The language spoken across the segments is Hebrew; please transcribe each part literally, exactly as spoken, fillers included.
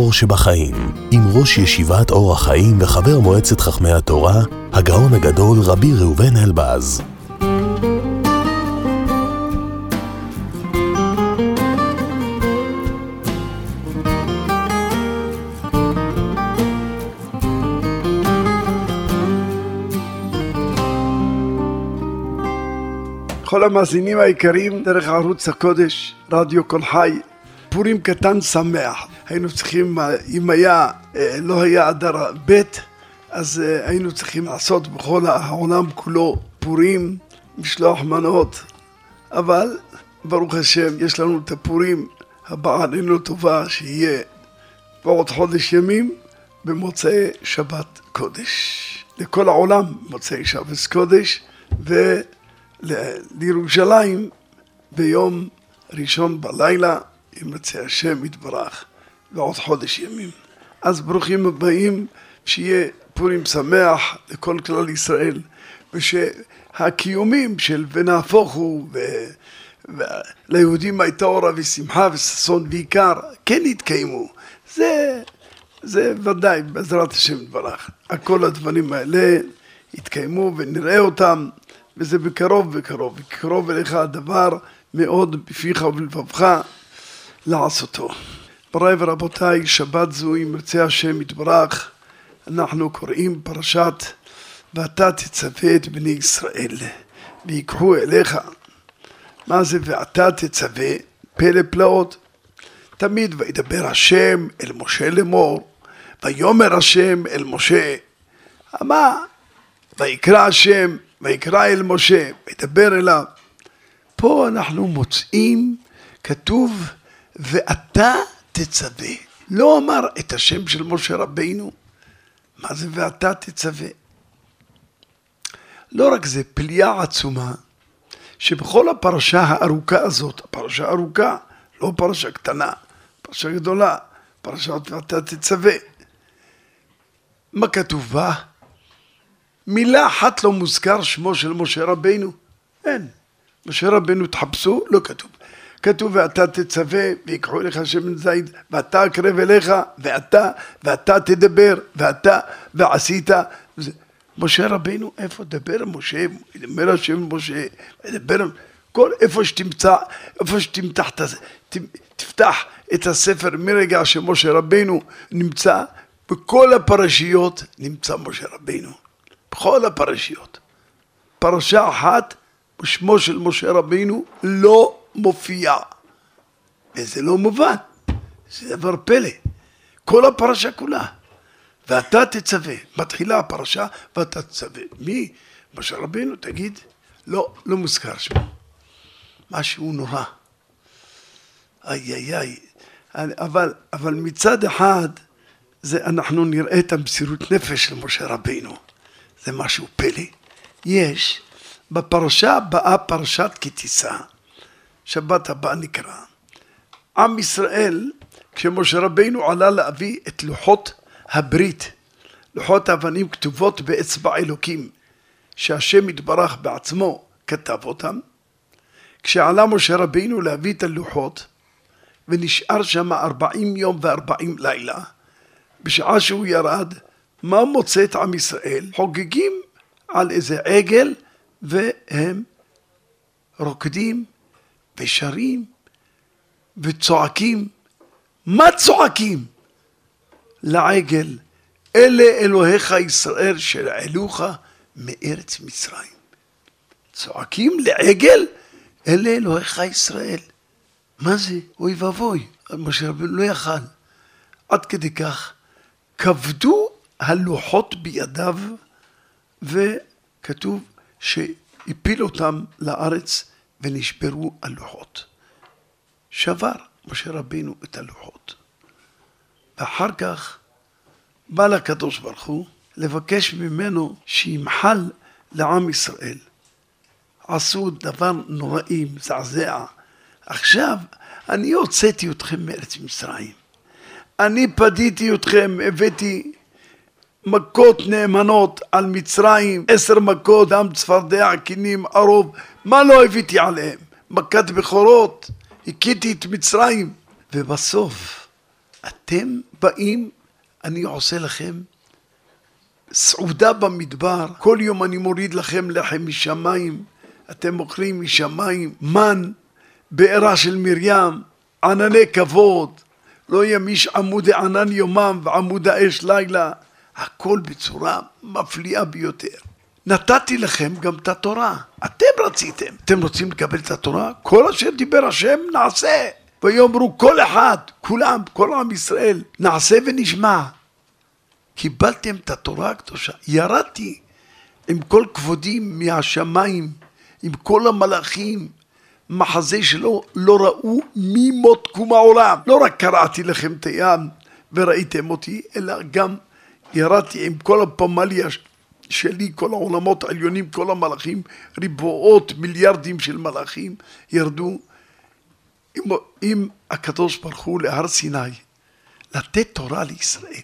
האור שבחיים, עם ראש ישיבת אור החיים וחבר מועצת חכמי התורה, הגאון הגדול רבי ראובן אלבז. כל המאזינים היקרים דרך ערוץ הקודש, רדיו כל חי, פורים קטן שמח. היינו צריכים, אם היה, לא היה אדר ב', אז היינו צריכים לעשות בכל העולם כולו פורים, משלוח מנות. אבל ברוך השם, יש לנו את הפורים הבאה עלינו טובה, שיהיה בעוד חודש ימים במוצאי שבת קודש. לכל העולם מוצאי שבת קודש, ו... לירושלים ביום ראשון בלילה, אם רצה השם יתברך, ועוד חודש ימים. אז ברוכים הבאים, שיהיה פורים שמח לכל כלל ישראל, ושהקיומים של ונהפוך הוא, וליהודים הייתה אורה ושמחה וששון ועיקר, כן יתקיימו. זה, זה ודאי בעזרת השם יתברך. כל הדברים האלה יתקיימו ונראה אותם, וזה בקרוב בקרוב, בקרוב אליך הדבר מאוד בפיך ובלבבך לעשותו. בריי ורבותיי, שבת זו אם ירצה השם יתברך, אנחנו קוראים פרשת ואתה תצווה את בני ישראל ויקחו אליך. מה זה ואתה תצווה? פלא פלאות. תמיד וידבר השם אל משה לאמור, ויאמר השם אל משה. מה? ויקרא השם ויקרא אל משה, וידבר אליו. פה אנחנו מוצאים, כתוב, ואתה תצווה. לא אמר את השם של משה רבינו. מה זה ואתה תצווה? לא רק זה, פליאה עצומה, שבכל הפרשה הארוכה הזאת, הפרשה ארוכה, לא פרשה קטנה, פרשה גדולה, פרשת ואתה תצווה. מה כתוב בה? מילה אחת לא מוזכר שמו של משה רבינו. אין. משה רבינו תחפשו, לא כתוב. כתוב ואתה תצווה ויקחו אליך שמן זית ואתה אקרב אליך ואתה ואתה תדבר ואתה ועשית. משה רבינו, איפה דבר משה? ידבר השם משה, ידבר כל איפה שתמצא, איפה שתמתח, תפתח את הספר מרגע שמשה רבינו נמצא, בכל הפרשיות נמצא משה רבינו. בכל הפרשיות. פרשה אחת בשמו של משה רבינו לא מופיע. וזה לא מובן. זה דבר פלא. כל הפרשה כולה. ואתה תצווה. מתחילה הפרשה ואתה תצווה. מי? משה רבינו, תגיד. לא, לא מוזכר שמו. משהו נורא. איי איי איי. אבל, אבל מצד אחד, זה אנחנו נראה את המסירות נפש של משה רבינו. זה משהו פלא. יש בפרשה הבאה, פרשת כי תישא, שבת הבאה נקרא, עם ישראל, כשמשה רבינו עלה להביא את לוחות הברית, לוחות האבנים כתובות באצבע אלוקים, שהשם יתברך בעצמו כתב אותם, כשעלה משה רבינו להביא את הלוחות, ונשאר שם ארבעים יום וארבעים לילה, בשעה שהוא ירד, מה מוצא את עם ישראל? חוגגים על איזה עגל והם רוקדים ושרים וצועקים. מה צועקים? לעגל, אלה אלוהיך ישראל שהעלוך מארץ מצרים. צועקים לעגל, אלה אלוהיך ישראל. מה זה? אוי ואבוי. משה רבינו לא יכל. עד כדי כך כבדו הלוחות בידיו, וכתוב שהפיל אותם לארץ ונשברו הלוחות. שבר משה רבינו את הלוחות. ואחר כך בא לקדוש ברוך הוא לבקש ממנו שימחל לעם ישראל. עשו דבר נוראי, מזעזע. עכשיו אני הוצאתי אתכם מארץ מצרים. אני פדיתי אתכם, הבאתי מכות נאמנות על מצרים, עשר מכות, דם צפרדע, קינים, ערוב, מה לא הבאתי עליהם? מכת בכורות, הכיתי את מצרים. ובסוף אתם באים, אני עושה לכם סעודה במדבר, כל יום אני מוריד לכם לחם משמיים, אתם אוכלים משמיים, מן, בעירה של מרים, ענני כבוד, לא ימיש עמוד הענן יומם ועמוד האש לילה, הכל בצורה מפליאה ביותר. נתתי לכם גם את התורה, אתם רציתם, אתם רוצים לקבל את התורה? כל אשר דיבר השם נעשה, ויאמרו כל אחד, כולם, כל עם ישראל, נעשה ונשמע. קיבלתם את התורה הקדושה, ירדתי עם כל כבודים מהשמיים, עם כל המלאכים, מחזה שלא לא ראו ממות קום העולם. לא רק קראתי לכם את הים וראיתם אותי, אלא גם ירדתי עם כל הפמליה שלי, כל העולמות העליונים, כל המלאכים, ריבועות, מיליארדים של מלאכים, ירדו עם, עם הקדוש ברוך הוא להר סיני, לתת תורה לישראל.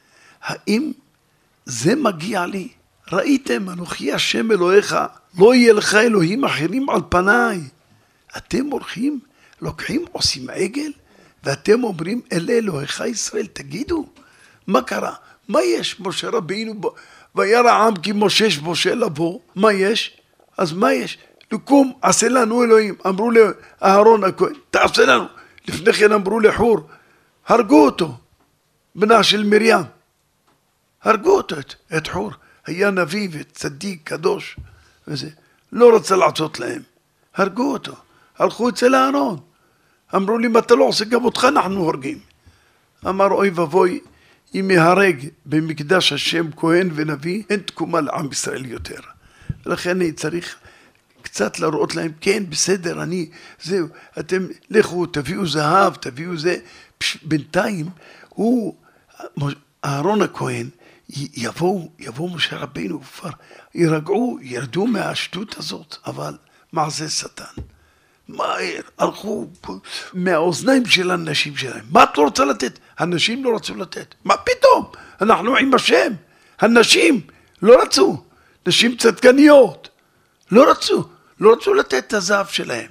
האם זה מגיע לי? ראיתם, אנוכי השם אלוהיך, לא יהיה לך אלוהים אחרים על פניי. אתם הולכים, לוקחים, עושים עגל, ואתם אומרים, אלה אלוהיך ישראל, תגידו, מה קרה? מה יש? משה רבינו, וירא העם כי מושש משה לבוא, מה יש? אז מה יש? לקום, עשה לנו אלוהים, אמרו לאהרון הכהן, תעשה לנו. לפני כן אמרו לחור, הרגו אותו, בנה של מרים. הרגו אותו, את, את חור, היה נביא וצדיק, קדוש, וזה, לא רצה לעשות להם, הרגו אותו, הלכו אצל אהרון, אמרו לי, אם אתה לא עושה, גם אותך אנחנו הורגים. אמר, אוי ובוי, אם יהרג במקדש השם כהן ונביא, אין תקומה לעם ישראל יותר. ולכן אני צריך קצת להראות להם, כן, בסדר, אני, זהו, אתם לכו, תביאו זהב, תביאו זה, בינתיים, הוא, אהרון הכהן, יבואו, יבואו משה רבינו, כבר ירגעו, ירדו מהשטות הזאת, אבל מה זה שטן? מהר, הלכו מהאוזניים של הנשים שלהם. מה את לא רוצה לתת? הנשים לא רצו לתת. מה פתאום? אנחנו עם השם. הנשים לא רצו. נשים צדקניות. לא רצו. לא רצו לתת את הזהב שלהם.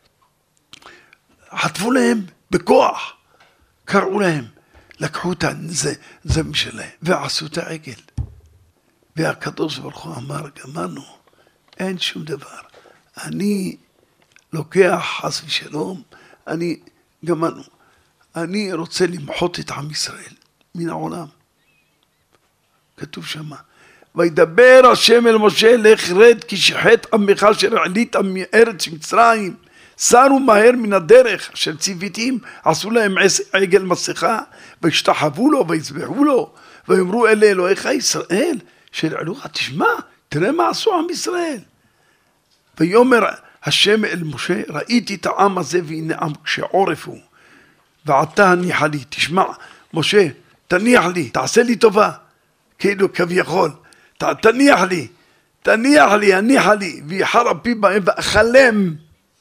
חטפו להם בכוח. קראו להם. לקחו את הזם שלהם ועשו את העגל. והקדוש ברוך הוא אמר, גמרנו, אין שום דבר. אני לוקח חס ושלום, אני גמרנו. אני רוצה למחות את עם ישראל מן העולם. כתוב שמה, וידבר השם אל משה, לך רד כי שחט עמך אשר העלית מארץ מצרים. סרו מהר מן הדרך אשר ציוויתים, עשו להם עגל מסכה, והשתחוו לו ויזבחו לו, ויאמרו אלה אלוהיך ישראל, שהעלוך, תשמע, תראה מה עשו עם ישראל. ויאמר השם אל משה, ראיתי את העם הזה והנה עם כשעורף הוא, ועתה הניחה לי, תשמע, משה, תניח לי, תעשה לי טובה, כאילו כביכול, ת, תניח לי, תניח לי, הניחה לי, ויחר אפי בהם ואכלם,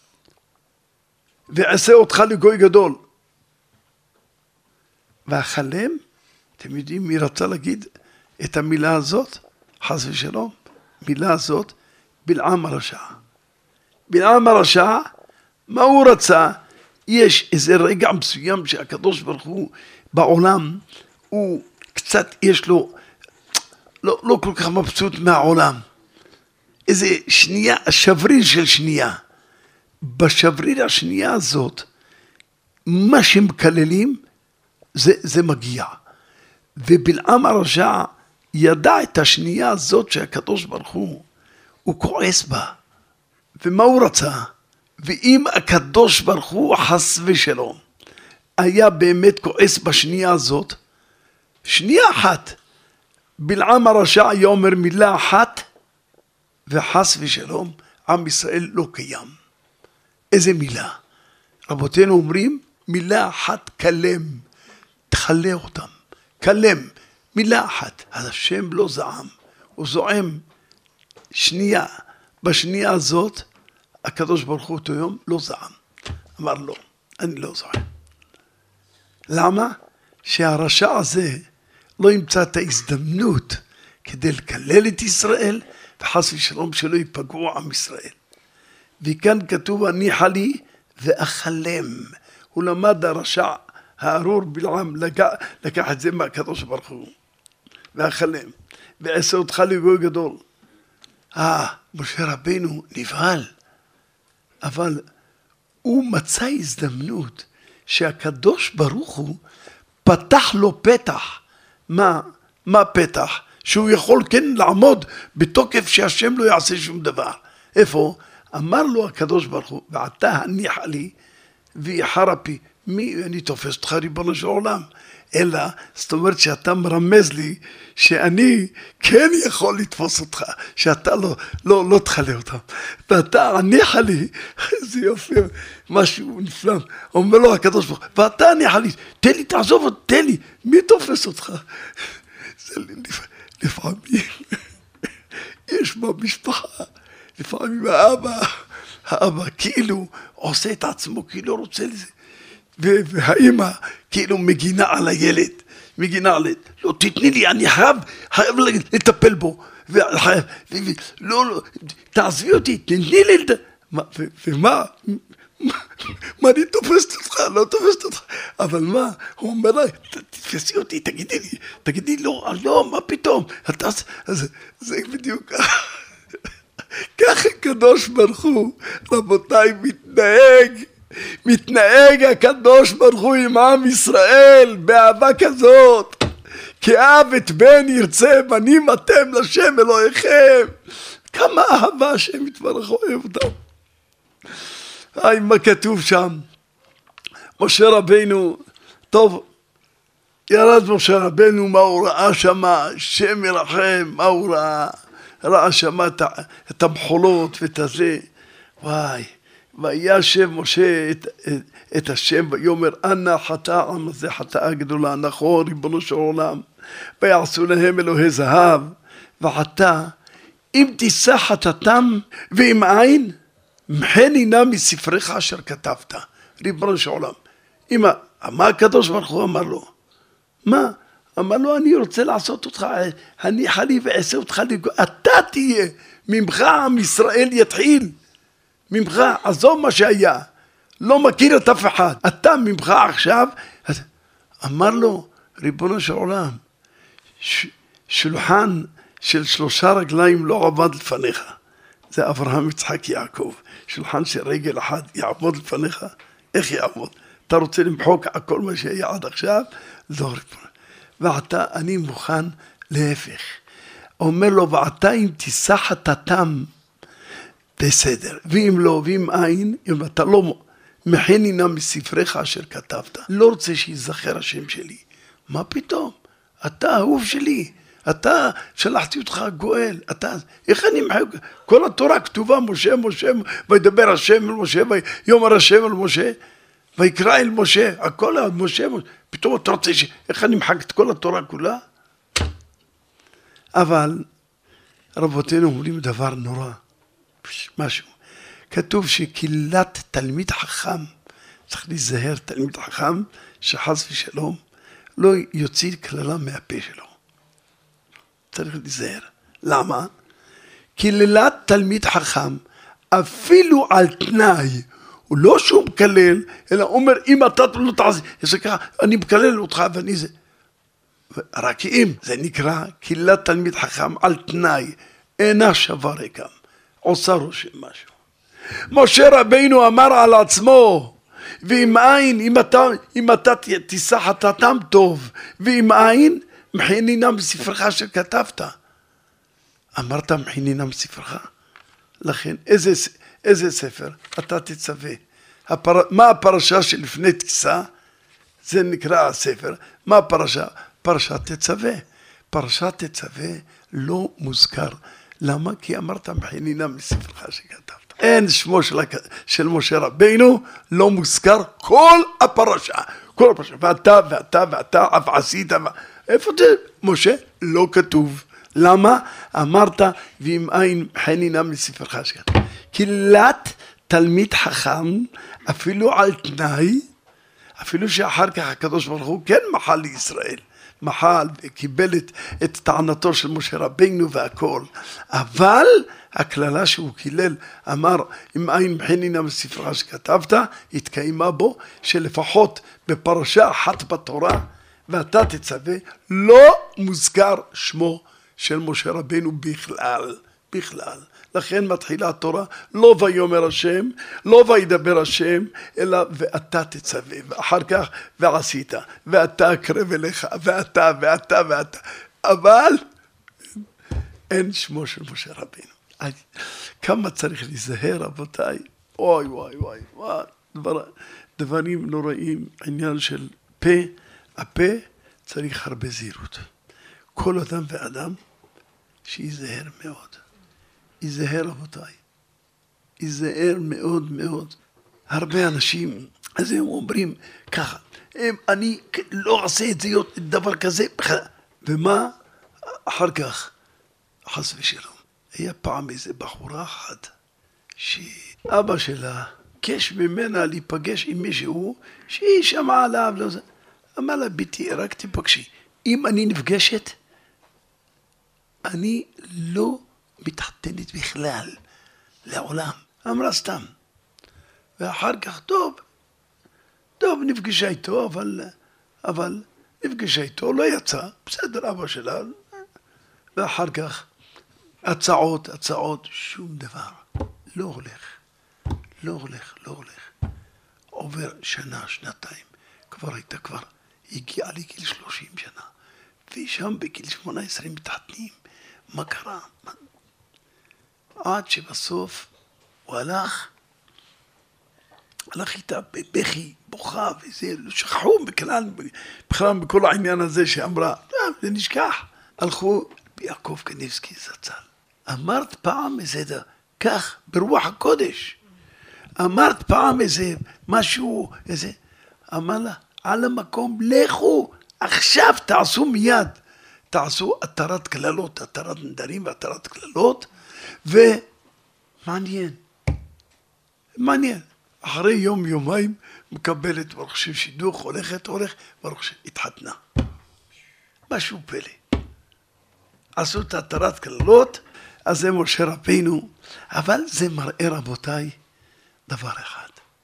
ועשה אותך לגוי גדול. ואכלם, אתם יודעים מי רצה להגיד את המילה הזאת? חס ושלום, מילה הזאת, בלעם הרשע. בלעם הרשע, מה הוא רצה? יש איזה רגע מסוים שהקדוש ברוך הוא בעולם, הוא קצת יש לו, לא, לא כל כך מבסוט מהעולם. איזה שנייה, שבריר של שנייה. בשבריר השנייה הזאת, מה שמקללים, זה, זה מגיע. ובלעם הרשע ידע את השנייה הזאת שהקדוש ברוך הוא, הוא כועס בה. ומה הוא רצה? ואם הקדוש ברוך הוא חס ושלום, היה באמת כועס בשנייה הזאת, שנייה אחת, בלעם הרשע יאמר מילה אחת, וחס ושלום, עם ישראל לא קיים. איזה מילה? רבותינו אומרים, מילה אחת כלם, תחלה אותם, כלם, מילה אחת. אז השם לא זעם, הוא זועם שנייה, בשנייה הזאת, הקדוש ברוך הוא אותו יום לא זעם. אמר לא, אני לא זועם. למה? שהרשע הזה לא ימצא את ההזדמנות כדי לקלל את ישראל, וחס ושלום שלא ייפגעו עם ישראל. וכאן כתוב, הניחה לי ואכלם. הוא למד הרשע הארור בלעם לקח, לקח את זה מהקדוש ברוך הוא, ואכל להם, ועשה אותך לגוי גדול. אה, משה רבינו נבהל, אבל הוא מצא הזדמנות שהקדוש ברוך הוא פתח לו פתח. מה, מה פתח? שהוא יכול כן לעמוד בתוקף שהשם לא יעשה שום דבר. איפה? אמר לו הקדוש ברוך הוא, ועתה הניחה לי ויחר אפי. מי אני תופס אותך ריבונו של עולם? אלא, זאת אומרת שאתה מרמז לי שאני כן יכול לתפוס אותך, שאתה לא, לא, לא תחלה אותם. ואתה הניחה לי, זה יופי, משהו נפלא. אומר לו הקדוש ברוך הוא, ואתה הניחה לי, תן לי, תעזוב אותי, תן לי, מי תופס אותך? זה לפעמים, יש במשפחה, לפעמים האבא, האבא כאילו עושה את עצמו, כאילו רוצה לזה. והאמא כאילו מגינה על הילד, מגינה על הילד. לא, תתני לי, אני חייב, חייב לטפל בו. וחייב, לא, לא, תעזבי אותי, תתני לי. ומה? מה אני תופסת אותך? לא תופסת אותך. אבל מה? הוא אומר לה, תתפסי אותי, תגידי לי, תגידי לא, לא, מה פתאום? זה בדיוק ככה. ככה הקדוש ברוך הוא, רבותיי, מתנהג. מתנהג הקדוש ברוך הוא עם עם ישראל באהבה כזאת. כי אב את בן ירצה בנים אתם לשם אלוהיכם. כמה אהבה השם יתברך אוהב אותם. היי, מה כתוב שם? משה רבינו, טוב, ירד משה רבינו, מה הוא ראה שם? שם ירחם, מה הוא ראה? ראה שם את המחולות ואת הזה. וואי, וישב משה את, את, את השם ויאמר, אנא חטא העם הזה חטאה גדולה, נכון ריבונו של עולם, ויעשו להם אלוהי זהב, וחטא, אם תישא חטאתם ואם אין, מחני נא מספריך אשר כתבת. ריבונו של עולם, אמא, מה הקדוש ברוך הוא אמר לו? מה? אמר לו, אני רוצה לעשות אותך, הניחה לי ועשה אותך לגוי, אתה תהיה, ממך עם ישראל יתחיל. ממך, עזוב מה שהיה, לא מכיר את אף אחד, אתה ממך עכשיו. אמר לו, ריבונו של עולם, ש, שולחן של שלושה רגליים לא עבד לפניך. זה אברהם, יצחק, יעקב. שולחן של רגל אחד יעבוד לפניך, איך יעבוד? אתה רוצה למחוק כל מה שהיה עד עכשיו? לא ריבונו. ועתה אני מוכן להפך. אומר לו, ועתה אם תישא חטאתם, בסדר, ואם לא, ואם אין, אם אתה לא מחני נא מספריך אשר כתבת, לא רוצה שיזכר השם שלי. מה פתאום? אתה אהוב שלי, אתה שלחתי אותך גואל, אתה, איך אני מחייב? כל התורה כתובה, משה, משה, וידבר השם אל משה, ויאמר השם אל משה, ויקרא אל משה, הכל על משה, פתאום אתה רוצה ש... איך אני מחק את כל התורה כולה? אבל רבותינו אומרים דבר נורא. משהו. כתוב שקהילת תלמיד חכם, צריך להיזהר, תלמיד חכם, שחס ושלום, לא יוציא כללה מהפה שלו. צריך להיזהר. למה? קהילת תלמיד חכם, אפילו על תנאי, הוא לא שהוא מקלל, אלא אומר, אם אתה לא תעזי, זה ככה, אני מקלל אותך ואני זה. רק אם זה נקרא קהילת תלמיד חכם על תנאי, אינה שווה ריקם. עושה רושם משהו. משה רבינו אמר על עצמו, ואם אין, אם אתה, אם אתה תישא חטאתם טוב, ואם אין, מחני נא מספרך אשר כתבת. אמרת מחני נא מספרך? לכן, איזה, איזה ספר אתה תצווה? הפר... מה הפרשה שלפני תישא? זה נקרא הספר. מה הפרשה? פרשת תצווה. פרשת תצווה לא מוזכר. למה? כי אמרת מחני נא מספרך שכתבת. אין שמו של, של משה רבינו לא מוזכר כל הפרשה. כל הפרשה. ואתה ואתה ואתה אף עשית. ו... איפה זה? משה לא כתוב. למה? אמרת ואם אין מחני נא מספרך שכתבת. קהילת תלמיד חכם אפילו על תנאי, אפילו שאחר כך הקדוש ברוך הוא כן מחל לישראל מחל וקיבל את, את טענתו של משה רבינו והכל, אבל הכללה שהוא קילל, אמר, אם אין מחנינה בספרה שכתבת, התקיימה בו, שלפחות בפרשה אחת בתורה, ואתה תצווה, לא מוזכר שמו של משה רבינו בכלל, בכלל. לכן מתחילה התורה, לא ויאמר השם, לא וידבר השם, אלא ואתה תצווה, ואחר כך ועשית, ואתה אקרב אליך, ואתה, ואתה, ואתה, אבל אין שמו של משה רבינו. כמה צריך להיזהר, רבותיי, אוי, וואי, וואי, וואי, דבר, דברים נוראים, עניין של פה, הפה צריך הרבה זהירות. כל אדם ואדם שיזהר מאוד. ייזהר רבותיי, ייזהר מאוד מאוד. הרבה אנשים, אז הם אומרים ככה, הם, אני לא אעשה את זה, דבר כזה, ומה? אחר כך, חס ושלום. היה פעם איזה בחורה אחת, שאבא שלה קש ממנה להיפגש עם מישהו, שהיא שמעה עליו, לא זה. אמר לה, ביתי, רק תפגשי. אם אני נפגשת, אני לא מתחתנת בכלל, לעולם. אמרה סתם. ואחר כך, טוב, טוב, נפגשה איתו, אבל, אבל, נפגשה איתו, לא יצא, בסדר, אבא שלה. ואחר כך, הצעות, הצעות, שום דבר. לא הולך, לא הולך, לא הולך. עובר שנה, שנתיים, כבר הייתה כבר, הגיעה לגיל שלושים שנה, ושם בגיל שמונה עשרה מתחתנים. מה קרה? עד שבסוף הוא הלך, הלך איתה בבכי, בוכה וזה, שכחו בכלל, בכלל בכל העניין הזה שאמרה, זה נשכח. הלכו ביעקב קניבסקי זצ"ל. אמרת פעם איזה, כך, ברוח הקודש, אמרת פעם איזה משהו, איזה, אמר לה, על המקום, לכו, עכשיו תעשו מיד, תעשו התרת כללות, התרת נדרים והתרת כללות, ומעניין, מעניין. אחרי יום יומיים מקבלת ברוך שם שידוך, הולכת, הולך, ברוך שם התחתנה. משהו פלא. עשו את התרת כללות, אז זה משה רבינו, אבל זה מראה רבותיי דבר אחד.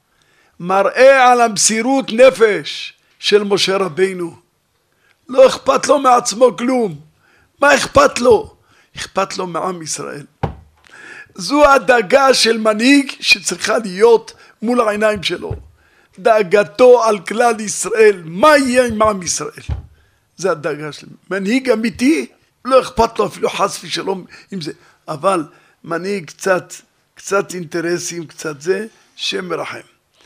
מראה על המסירות נפש של משה רבינו. לא אכפת לו מעצמו כלום. מה אכפת לו? אכפת לו מעם ישראל. זו הדאגה של מנהיג שצריכה להיות מול העיניים שלו. דאגתו על כלל ישראל. מה יהיה עם עם ישראל? זה הדאגה של מנהיג אמיתי. לא אכפת לו אפילו חס ושלום עם זה. אבל מנהיג קצת, קצת אינטרסים, קצת זה, שם מרחם.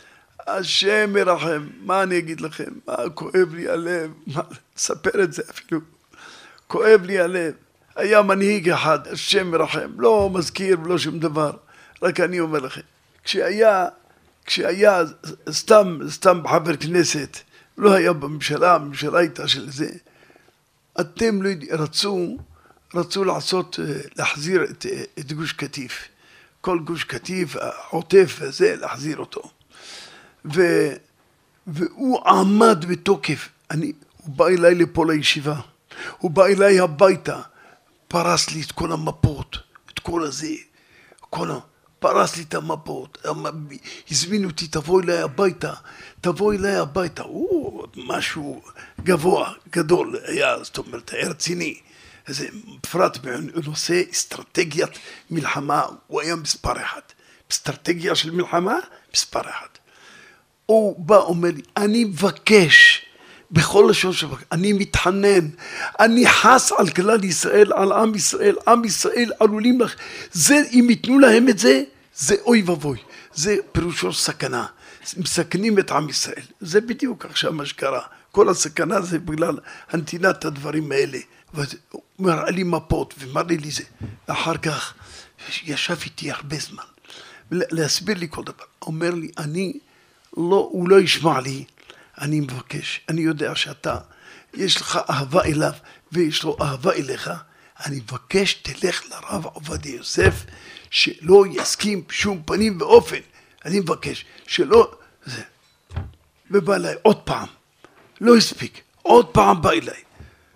השם מרחם, מה אני אגיד לכם? מה כואב לי הלב? מה, ספר את זה אפילו. כואב לי הלב. היה מנהיג אחד, השם מרחם, לא מזכיר ולא שום דבר. רק אני אומר לכם, כשהיה, כשהיה סתם, סתם חבר כנסת, לא היה בממשלה, הממשלה הייתה של זה, אתם לא רצו, רצו לעשות, להחזיר את, את גוש קטיף. כל גוש קטיף, העוטף הזה, להחזיר אותו. ו, והוא עמד בתוקף. אני, הוא בא אליי לפה לישיבה. הוא בא אליי הביתה. פרס לי את כל המפות, את כל הזה. כל ה... פרס לי את המפות. הזמין אותי, תבוא אליי הביתה. תבוא אליי הביתה. הוא משהו גבוה, גדול היה, זאת אומרת, היה רציני. זה בפרט בנושא אסטרטגיית מלחמה, הוא היה מספר אחד. אסטרטגיה של מלחמה, מספר אחד. הוא בא, אומר לי, אני מבקש, בכל לשון שבקש, אני מתחנן, אני חס על כלל ישראל, על עם ישראל, עם ישראל עלולים לך, זה, אם ייתנו להם את זה, זה אוי ובוי, זה פירושו סכנה, מסכנים את עם ישראל, זה בדיוק עכשיו מה שקרה, כל הסכנה זה בגלל הנתינת הדברים האלה, הוא מראה לי מפות ומראה לי זה, ואחר כך ישב איתי הרבה זמן, להסביר לי כל דבר, אומר לי, אני, לא, הוא לא ישמע לי, אני מבקש, אני יודע שאתה, יש לך אהבה אליו ויש לו אהבה אליך, אני מבקש תלך לרב עובדיה יוסף, שלא יסכים בשום פנים ואופן, אני מבקש שלא, זה, ובא אליי עוד פעם, לא הספיק, עוד פעם בא אליי,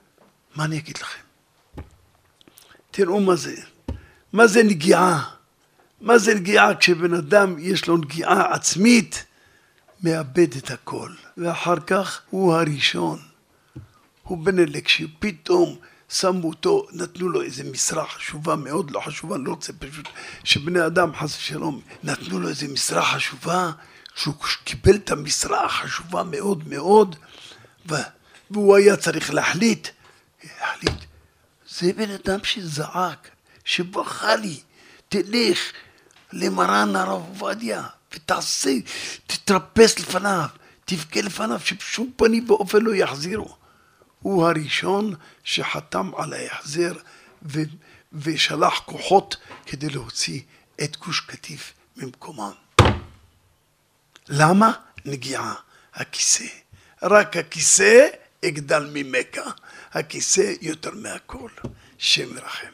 מה אני אגיד לכם? תראו מה זה. מה זה נגיעה? מה זה נגיעה? כשבן אדם יש לו נגיעה עצמית, מאבד את הכל. ואחר כך הוא הראשון. הוא בן אלה, כשפתאום שמו אותו, נתנו לו איזו משרה חשובה מאוד, לא חשובה, אני לא רוצה פשוט, שבני אדם חס ושלום, נתנו לו איזו משרה חשובה, שהוא קיבל את המשרה החשובה מאוד מאוד, והוא היה צריך להחליט, להחליט, זה בן אדם שזעק, שבכה לי, תלך למרן הרב עובדיה, ותעשה, תתרפס לפניו, תבכה לפניו, שבשום פנים ואופן לא יחזירו. הוא הראשון שחתם על ההחזר ו- ושלח כוחות כדי להוציא את גוש קטיף ממקומם. למה? נגיעה, הכיסא. רק הכיסא יגדל ממכה. הכיסא יותר מהכל. שם רחם.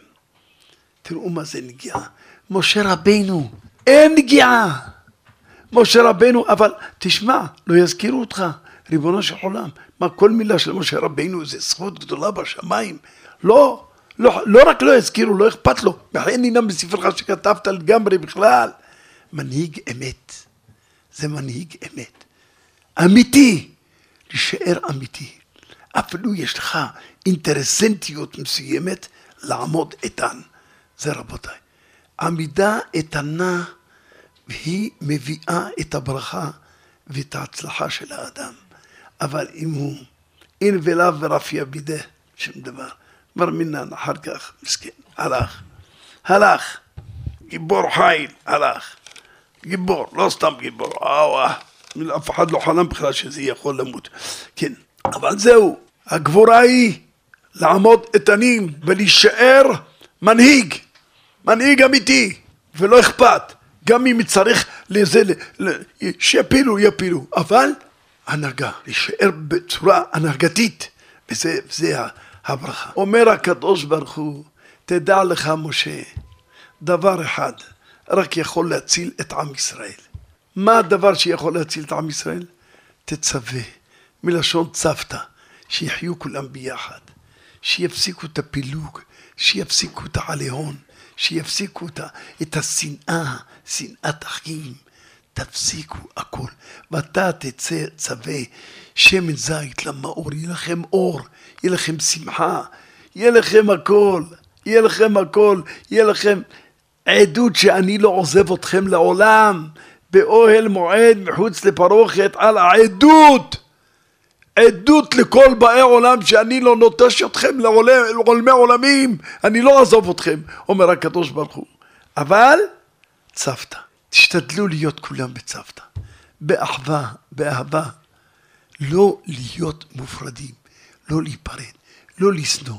תראו מה זה נגיעה. משה רבינו, אין נגיעה. משה רבינו, אבל תשמע, לא יזכירו אותך. ריבונו של עולם, מה כל מילה של משה רבינו זה זכות גדולה בשמיים? לא, לא, לא רק לא יזכירו, לא אכפת לו. בכן הנה בספרך שכתבת לגמרי בכלל. מנהיג אמת, זה מנהיג אמת. אמיתי, להישאר אמיתי. אפילו יש לך אינטרסנטיות מסוימת לעמוד איתן. זה רבותיי. עמידה איתנה והיא מביאה את הברכה ואת ההצלחה של האדם. אבל אם הוא אין ולאו ורפיה בידה, שום דבר, מר מינן אחר כך, מסכן, הלך, הלך, גיבור חיל, הלך, גיבור, לא סתם גיבור, אה, אף אחד לא חלם בכלל שזה יכול למות, כן, אבל זהו, הגבורה היא לעמוד איתנים ולהישאר מנהיג, מנהיג אמיתי, ולא אכפת, גם אם צריך לזה, שיפילו, יפילו, אבל הנהגה, להישאר בצורה הנהגתית, וזה, וזה הברכה. אומר הקדוש ברוך הוא, תדע לך משה, דבר אחד, רק יכול להציל את עם ישראל. מה הדבר שיכול להציל את עם ישראל? תצווה, מלשון צוותא, שיחיו כולם ביחד, שיפסיקו את הפילוג, שיפסיקו את העליהון, שיפסיקו את השנאה, שנאת אחים, תפסיקו הכל, ואתה תצא צווה שמן זית למאור, יהיה לכם אור, יהיה לכם שמחה, יהיה לכם הכל, יהיה לכם הכל, יהיה לכם עדות שאני לא עוזב אתכם לעולם, באוהל מועד מחוץ לפרוכת על העדות, עדות לכל באי עולם שאני לא נוטש אתכם לעולמי עולמים, אני לא עזוב אתכם, אומר הקדוש ברוך הוא, אבל צוותא. תשתדלו להיות כולם בצוותא, באחווה, באהבה, לא להיות מופרדים, לא להיפרד, לא לשנוא,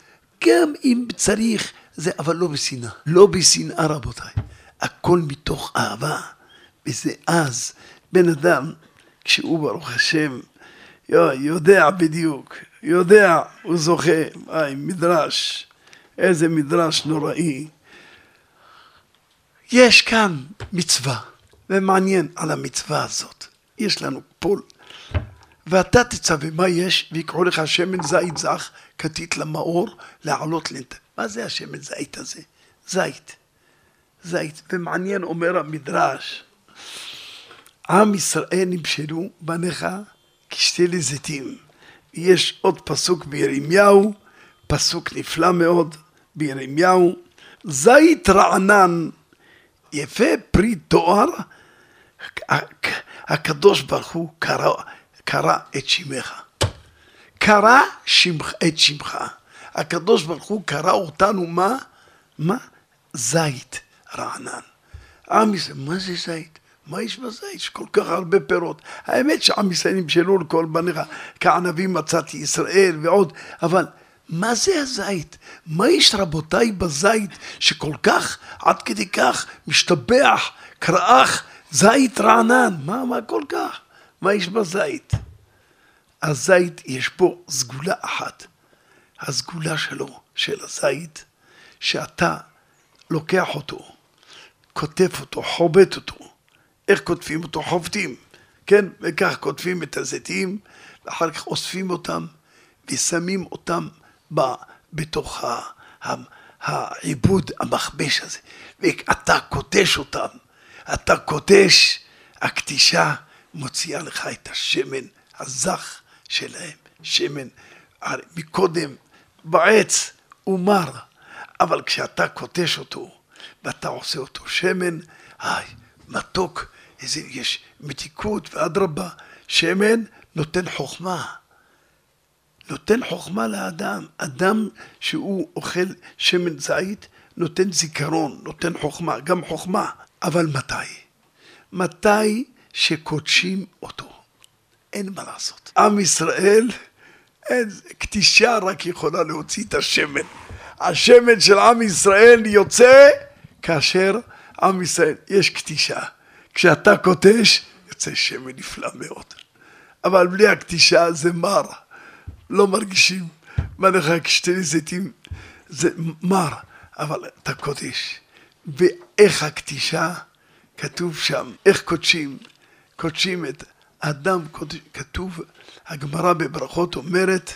גם אם צריך זה, אבל לא בשנאה, לא בשנאה רבותיי, הכל מתוך אהבה, וזה אז בן אדם, כשהוא ברוך השם, יודע בדיוק, יודע, הוא זוכה, איי, מדרש, איזה מדרש נוראי, יש כאן מצווה, ומעניין על המצווה הזאת. יש לנו פול, ואתה תצווה מה יש, ויקחו לך שמן זית זך, כתית למאור, לעלות לנטה. מה זה השמן זית הזה? זית. זית. ומעניין אומר המדרש, עם ישראל נמשלו בניך כשתי לזיתים. יש עוד פסוק בירמיהו, פסוק נפלא מאוד בירמיהו, זית רענן, יפה פרי תואר, הקדוש ברוך הוא קרא, קרא את שמך. קרא שמך, את שמך. הקדוש ברוך הוא קרא אותנו מה? מה? זית רענן. עם ישראל, מה זה זית? מה יש בזית? יש כל כך הרבה פירות. האמת שעם ישראל נמשלו לכל בניך, כענבים מצאתי ישראל ועוד, אבל מה זה הזית? מה יש רבותיי בזית שכל כך, עד כדי כך, משתבח, קרח, זית רענן? מה, מה כל כך? מה יש בזית? הזית יש בו סגולה אחת. הסגולה שלו, של הזית, שאתה לוקח אותו, כותב אותו, חובט אותו. איך כותבים אותו? חובטים. כן? וכך כותבים את הזיתים, ואחר כך אוספים אותם, ושמים אותם בתוך העיבוד המכבש הזה, ואתה קודש אותם, אתה קודש, הקדישה מוציאה לך את השמן הזך שלהם, שמן מקודם בעץ הוא מר, אבל כשאתה קודש אותו ואתה עושה אותו שמן, איי, מתוק, איזה, יש מתיקות ואדרבה, שמן נותן חוכמה, נותן חוכמה לאדם, אדם שהוא אוכל שמן זית נותן זיכרון, נותן חוכמה, גם חוכמה, אבל מתי? מתי שקודשים אותו? אין מה לעשות. עם ישראל, אין, קדישה רק יכולה להוציא את השמן. השמן של עם ישראל יוצא כאשר עם ישראל, יש קדישה. כשאתה קודש, יוצא שמן נפלא מאוד. אבל בלי הקדישה זה מר. לא מרגישים. מה לך כשתי זיתים זה מר. אבל אתה קודש. ואיך הקדישה? כתוב שם, איך קודשים? קודשים את האדם, כתוב, הגמרא בברכות אומרת,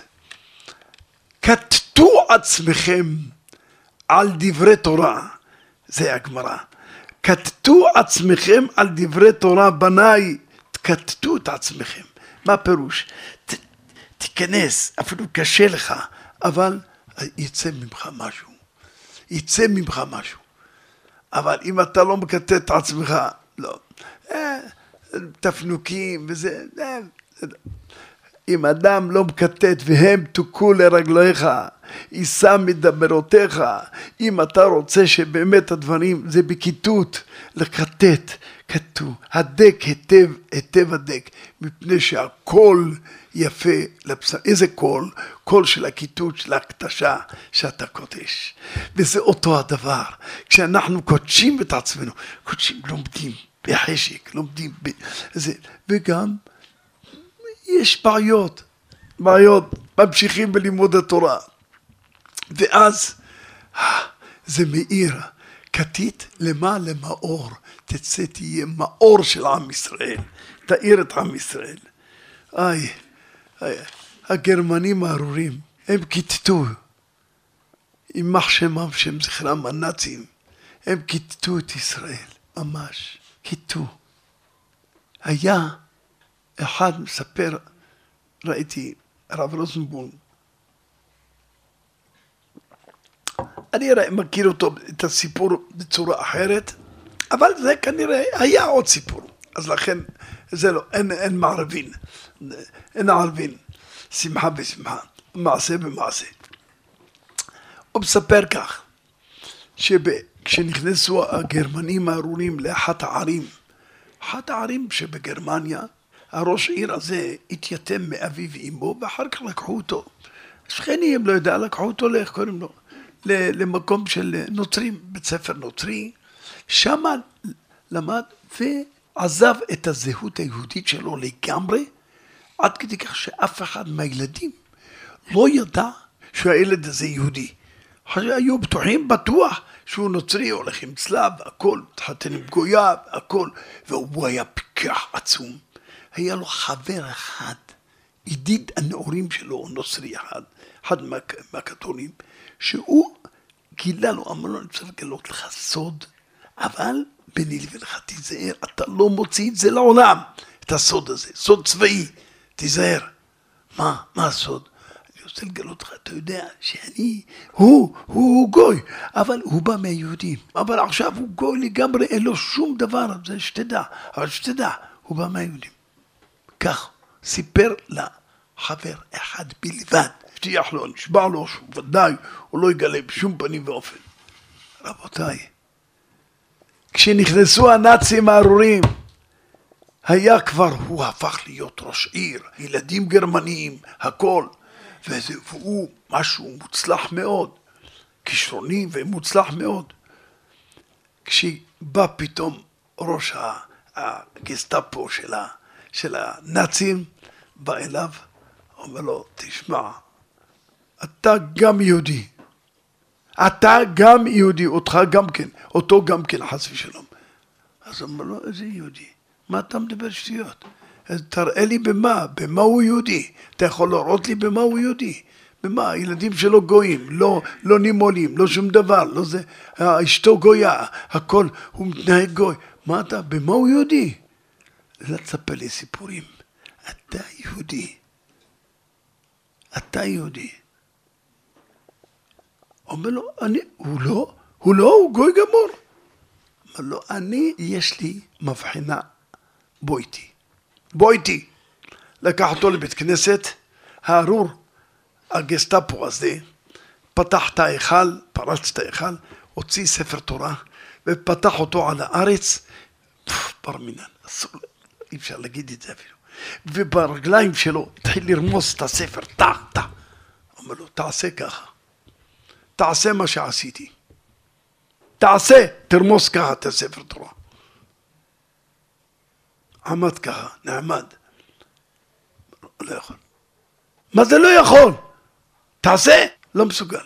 כתתו עצמכם על דברי תורה. זה הגמרא. כתתו עצמכם על דברי תורה, בניי, כתתו את עצמכם. מה פירוש? ת, תיכנס, אפילו קשה לך, אבל יצא ממך משהו. יצא ממך משהו. אבל אם אתה לא מקטט את עצמך, לא. אה, תפנוקים וזה, אה, אם אדם לא מקטט והם תוקו לרגליך, יישא מדברותיך, אם אתה רוצה שבאמת הדברים זה בכיתות, לקטט, כתוב, הדק היטב, היטב הדק, מפני שהכל יפה לבשר. איזה קול? קול של הכיתות, של הקדשה שאתה קודש. וזה אותו הדבר. כשאנחנו קודשים את עצמנו, קודשים, לומדים בחשק, לומדים בזה, וגם יש בעיות, בעיות, ממשיכים בלימוד התורה. ואז זה מאיר, כתית למה? למאור. תצא תהיה מאור של עם ישראל, תאיר את עם ישראל. איי, איי, הגרמנים הארורים, הם כיתתו, יימח שמם שם זכרם הנאצים, הם כיתתו את ישראל, ממש, כיתתו. היה אחד מספר, ראיתי, הרב רוזנבורג, אני מכיר אותו, את הסיפור בצורה אחרת, אבל זה כנראה היה עוד סיפור, אז לכן זה לא, אין, אין מערבין, אין ערבין, שמחה בשמחה, מעשה במעשה. הוא מספר כך, שכשנכנסו הגרמנים הארורים לאחת הערים, אחת הערים שבגרמניה, הראש עיר הזה התייתם מאביו ואמו, ואחר כך לקחו אותו. שכנים לא יודע, לקחו אותו, איך קוראים לו? למקום של נוצרים, בית ספר נוצרי, שם למד ועזב את הזהות היהודית שלו לגמרי, עד כדי כך שאף אחד מהילדים לא ידע שהילד הזה יהודי. היו בטוחים בטוח שהוא נוצרי, הולך עם צלב, הכל, תחתן עם גויה, הכל, והוא היה פיקח עצום. היה לו חבר אחד, ידיד הנאורים שלו, נוצרי אחד, אחד מהקתולים, שהוא גילה לו, אמר לו, אני צריך לגלות לך סוד, אבל ביני לבינך תיזהר, אתה לא מוציא את זה לעולם, את הסוד הזה, סוד צבאי, תיזהר. מה? מה הסוד? אני רוצה לגלות לך, אתה יודע שאני, הוא, הוא, הוא גוי, אבל הוא בא מהיהודים, אבל עכשיו הוא גוי לגמרי, אין לו שום דבר, זה שתדע, אבל שתדע, הוא בא מהיהודים. כך סיפר לחבר אחד בלבד, הבטיח לו, נשבע לו, שוודאי, הוא לא יגלה בשום פנים ואופן. רבותיי, כשנכנסו הנאצים הארורים, היה כבר, הוא הפך להיות ראש עיר, ילדים גרמניים, הכל, והוא משהו מוצלח מאוד, כישרוני ומוצלח מאוד. כשבא פתאום ראש הגסטאפו של, של הנאצים, בא אליו, אומר לו, תשמע, אתה גם יהודי, אתה גם יהודי, אותך גם כן, אותו גם כן, חס ושלום. אז אומר לו, איזה יהודי? מה אתה מדבר שטויות? תראה לי במה, במה הוא יהודי. אתה יכול להראות לי במה הוא יהודי. ומה, הילדים שלו גויים, לא, לא נימולים, לא שום דבר, לא זה, אשתו גויה, הכל, הוא מתנהג גוי. מה אתה, במה הוא יהודי? לא תספר לי סיפורים. אתה יהודי. אתה יהודי. אומר לו, אני, הוא לא, הוא לא, הוא גוי גמור. אומר לו, אני, יש לי מבחינה, בוא איתי. בוא איתי. לקח אותו לבית כנסת, הארור, הגסטאפו הזה, פתח את ההיכל, פרץ את ההיכל, הוציא ספר תורה, ופתח אותו על הארץ, בר מינן, אסור, אי אפשר להגיד את זה אפילו. וברגליים שלו התחיל לרמוס את הספר, תא, תא. אומר לו, תעשה ככה. תעשה מה שעשיתי. תעשה, תרמוס ככה את הספר תורה. עמד ככה, נעמד. לא יכול. מה זה לא יכול? תעשה, לא מסוגל.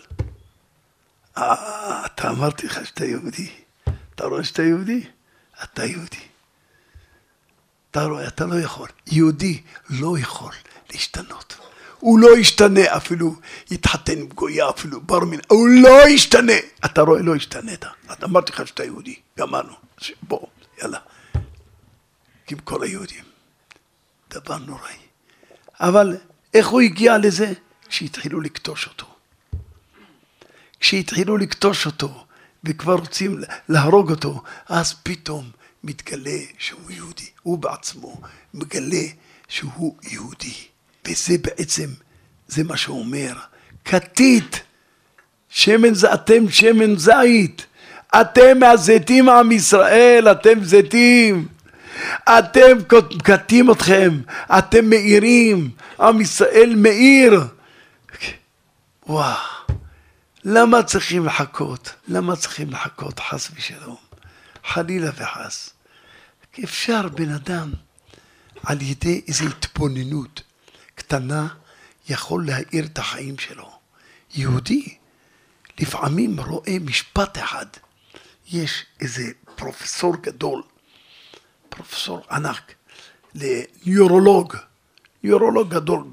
אה, אתה אמרתי לך שאתה יהודי. אתה רואה שאתה יהודי? אתה יהודי. אתה רואה, אתה לא יכול. יהודי לא יכול להשתנות. הוא לא ישתנה אפילו, יתחתן עם גויה אפילו, בר מין, הוא לא ישתנה. אתה רואה, לא השתנית. אתה אמרתי לך שאתה יהודי. גמרנו. בוא, יאללה. עם כל היהודים. דבר נוראי. אבל איך הוא הגיע לזה? כשהתחילו לקטוש אותו. כשהתחילו לקטוש אותו, וכבר רוצים להרוג אותו, אז פתאום מתגלה שהוא יהודי. הוא בעצמו מגלה שהוא יהודי. וזה בעצם, זה מה שהוא אומר. כתית, שמן זה, אתם שמן זית. אתם מהזיתים עם ישראל, אתם זיתים. אתם קטים אתכם, אתם מאירים, עם ישראל מאיר. וואו, למה צריכים לחכות? למה צריכים לחכות חס ושלום? חלילה וחס. אפשר בן אדם על ידי איזו התבוננות קטנה יכול להאיר את החיים שלו. יהודי לפעמים רואה משפט אחד. יש איזה פרופסור גדול, פרופסור ענק, לניורולוג, ניורולוג גדול.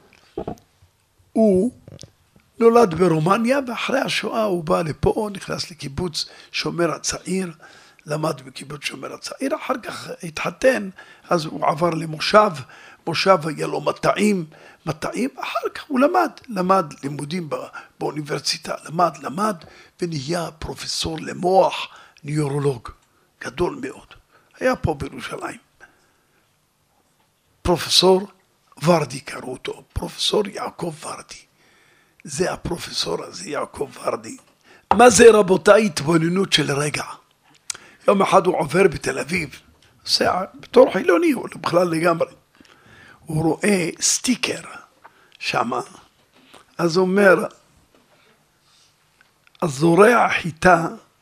הוא נולד ברומניה, ואחרי השואה הוא בא לפה, נכנס לקיבוץ שומר הצעיר, למד בקיבוץ שומר הצעיר, אחר כך התחתן, אז הוא עבר למושב, מושב היה לו מטעים, מטעים, אחר כך הוא למד, למד לימודים באוניברסיטה, למד, למד, ונהיה פרופסור למוח, ניורולוג, גדול מאוד. היה פה בירושלים. פרופסור ורדי קראו אותו, פרופסור יעקב ורדי. זה הפרופסור הזה, יעקב ורדי. מה זה רבותיי התבוננות של רגע? יום אחד הוא עובר בתל אביב, עושה בתור חילוני, הוא בכלל לגמרי. הוא רואה סטיקר שמה, אז הוא אומר, הזורע חיטה,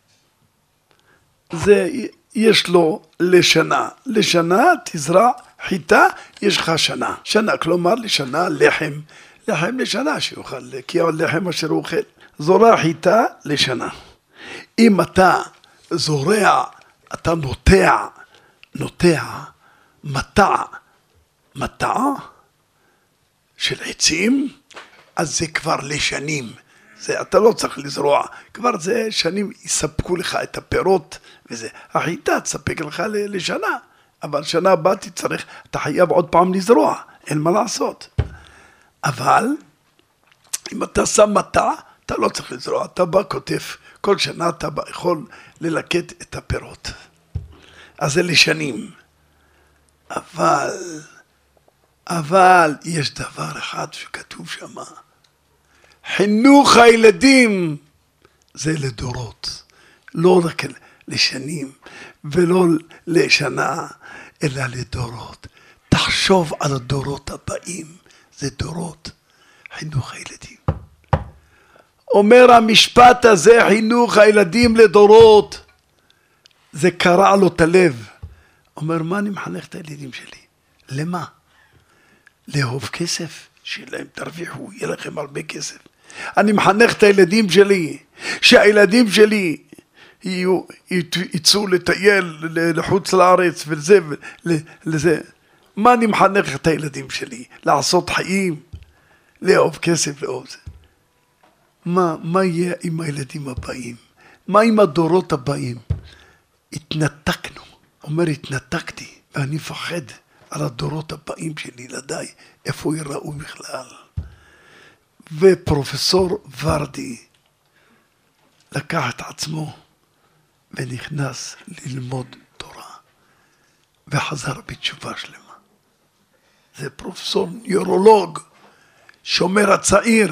זה יש לו לשנה, לשנה תזרע חיטה, יש לך שנה, שנה, כלומר לשנה לחם, לחם לשנה שיוכל, כי הלחם אשר הוא אוכל, זורע חיטה לשנה. אם אתה זורע, אתה נוטע, נוטע, מטע, מטע של עצים, אז זה כבר לשנים, זה, אתה לא צריך לזרוע, כבר זה שנים יספקו לך את הפירות, וזה, החיטה תספק לך לשנה, אבל שנה הבאה תצטרך, אתה חייב עוד פעם לזרוע, אין מה לעשות. אבל, אם אתה שם מטע, אתה לא צריך לזרוע, אתה בא כותף, כל שנה אתה בא יכול ללקט את הפירות. אז זה לשנים. אבל, אבל, יש דבר אחד שכתוב שמה, חינוך הילדים זה לדורות, לא רק לשנים ולא לשנה, אלא לדורות. תחשוב על הדורות הבאים, זה דורות, חינוך הילדים. אומר המשפט הזה, חינוך הילדים לדורות, זה קרע לו את הלב. אומר, מה אני מחנך את הילדים שלי? למה? לאהוב כסף? שלהם תרוויחו, יהיה לכם הרבה כסף. אני מחנך את הילדים שלי, שהילדים שלי יהיו, יצאו לטייל לחוץ לארץ ולזה, לזה. מה אני מחנך את הילדים שלי? לעשות חיים, לאהוב כסף, לאהוב זה. מה, מה יהיה עם הילדים הבאים? מה עם הדורות הבאים? התנתקנו. אומר, התנתקתי, ואני מפחד על הדורות הבאים של ילדיי, איפה יראו בכלל. ופרופסור ורדי לקח את עצמו ונכנס ללמוד תורה, וחזר בתשובה שלמה. זה פרופסור ניורולוג, שומר הצעיר.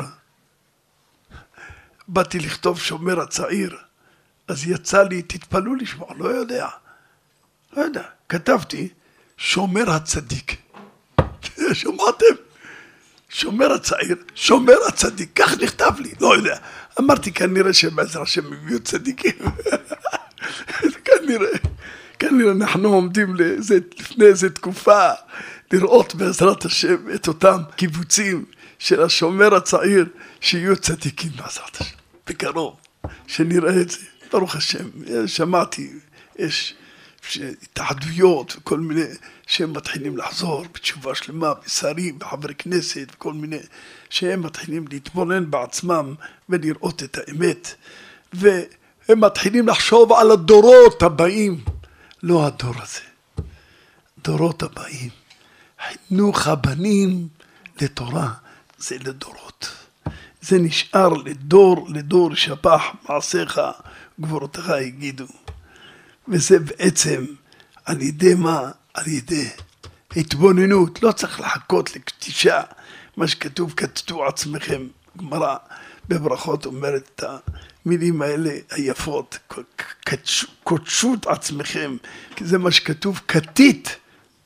באתי לכתוב שומר הצעיר, אז יצא לי, תתפלו לשמוע, לא יודע. לא יודע, כתבתי שומר הצדיק. שמעתם? שומר הצעיר, שומר הצדיק, כך נכתב לי, לא יודע. אמרתי, כנראה שבעזר השם הביאו צדיקים. כנראה, כנראה אנחנו עומדים לזה, לפני איזו תקופה, לראות בעזרת השם את אותם קיבוצים של השומר הצעיר, שיהיו צדיקים בעזרת השם. בקרוב, שנראה את זה. ברוך השם, שמעתי, יש התאחדויות וכל מיני שהם מתחילים לחזור בתשובה שלמה, בשרים, בחברי כנסת וכל מיני שהם מתחילים להתבונן בעצמם ולראות את האמת, והם מתחילים לחשוב על הדורות הבאים, לא הדור הזה, דורות הבאים. חינוך הבנים לתורה זה לדורות, זה נשאר לדור לדור, שפח מעשיך גבורתך יגידו. וזה בעצם על ידי מה? על ידי התבוננות. לא צריך לחכות לכתישה, מה שכתוב כתתו עצמכם. גמרא בברכות אומרת את המילים האלה היפות, קודשו את עצמכם, כי זה מה שכתוב, כתית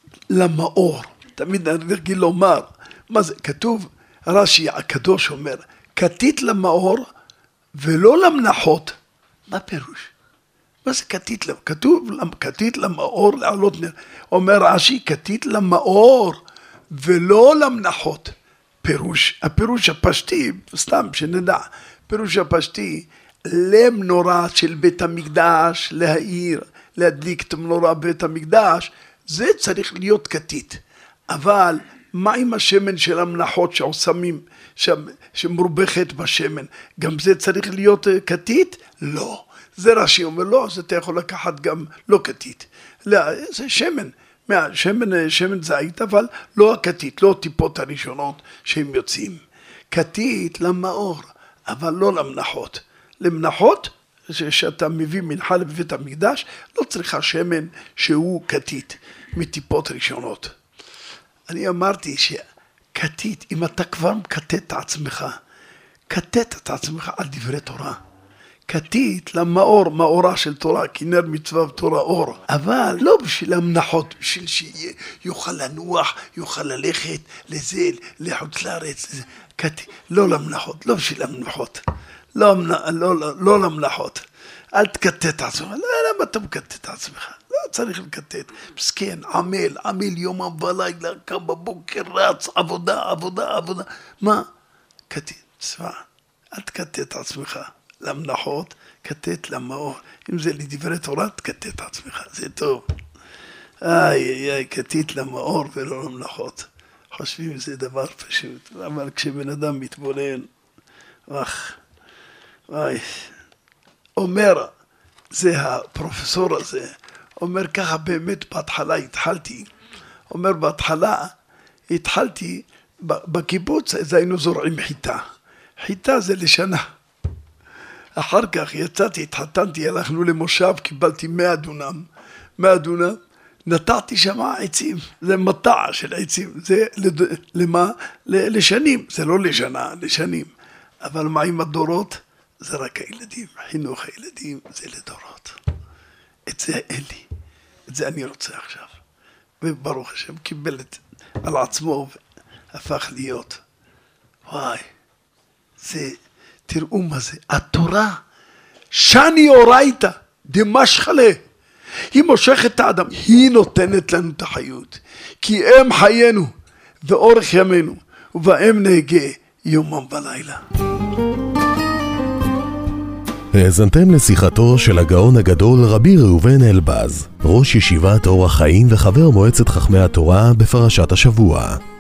למאור. תמיד אני רגיל לומר, מה זה? כתוב, רש"י הקדוש אומר, כתית למאור ולא למנחות. מה פירוש? מה זה כתית? כתוב כתית למאור לעלות נר. אומר רש"י, כתית למאור ולא למנחות. פירוש, הפירוש הפשטי, סתם שנדע, פירוש הפשטי, למנורה של בית המקדש, להאיר, להדליק את המנורה בבית המקדש, זה צריך להיות כתית. אבל מה עם השמן של המנחות שעושמים, שמורבכת בשמן? גם זה צריך להיות כתית? לא. זה רש"י אומר, לא, אז אתה יכול לקחת גם לא כתית. לא, זה שמן, שמן, שמן זית, אבל לא הכתית, לא טיפות הראשונות שהם יוצאים. כתית למאור, אבל לא למנחות. למנחות, שאתה מביא מנחה לבית המקדש, לא צריכה שמן שהוא כתית, מטיפות ראשונות. אני אמרתי שכתית, אם אתה כבר מקטט את עצמך, קטט את עצמך על דברי תורה. כתית למאור, מאורה של תורה, כי נר מצווה ותורה אור. אבל לא בשביל המנחות, בשביל שיוכל לנוח, יוכל ללכת לזה, לחוץ לארץ. כתית, לא למנחות, לא בשביל המנחות. לא, לא, לא, לא למנחות. אל תקטט את עצמך. לא, למה אתה מקטט את עצמך? לא צריך לקטט. מסכן, עמל, עמל יומם ולילה, קם בבוקר, רץ, עבודה, עבודה, עבודה. מה? כתית, צבא. אל תקטט את עצמך. למנחות, כתת למאור. אם זה לדברי תורה, תקטט את עצמך, זה טוב. איי, איי, איי, כתית למאור ולא למנחות. חושבים זה דבר פשוט, אבל כשבן אדם מתבונן, אך, איי, אומר, זה הפרופסור הזה, אומר ככה באמת בהתחלה התחלתי, אומר בהתחלה, התחלתי בקיבוץ, אז היינו זורעים חיטה. חיטה זה לשנה. אחר כך יצאתי, התחתנתי, הלכנו למושב, קיבלתי מאה דונם, מאה דונם, נטעתי שם עצים, זה מטע של עצים, זה למה? לשנים, זה לא לשנה, לשנים. אבל מה עם הדורות? זה רק הילדים, חינוך הילדים זה לדורות. את זה אין לי, את זה אני רוצה עכשיו. וברוך השם קיבל את, על עצמו והפך להיות. וואי, זה... תראו מה זה, התורה, שאני אורייתא, דמשחלה, היא מושכת את האדם, היא נותנת לנו את החיות, כי הם חיינו, ואורך ימינו, ובהם נהגה יומם ולילה. האזנתם לשיחתו של הגאון הגדול רבי ראובן אלבז, ראש ישיבת אור החיים וחבר מועצת חכמי התורה בפרשת השבוע.